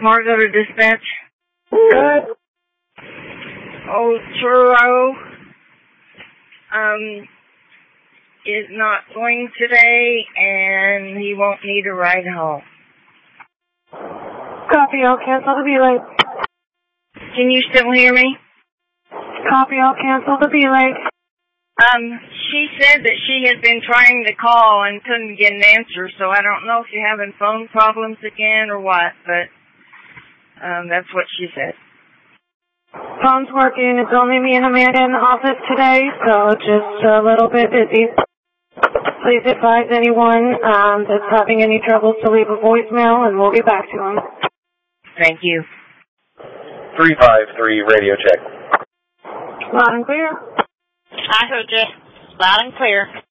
Margo to dispatch. Good. Old Truro is not going today, and he won't need a ride home. Copy, I'll cancel the belay. Can you still hear me? Copy, I'll cancel the belay. She said that she has been trying to call and couldn't get an answer, so I don't know if you're having phone problems again or what, but that's what she said. Phone's working. It's only me and Amanda in the office today, so just a little bit busy. Please advise anyone that's having any troubles to leave a voicemail, and we'll get back to them. Thank you. 353 radio check. Loud and clear. I heard you. Loud and clear.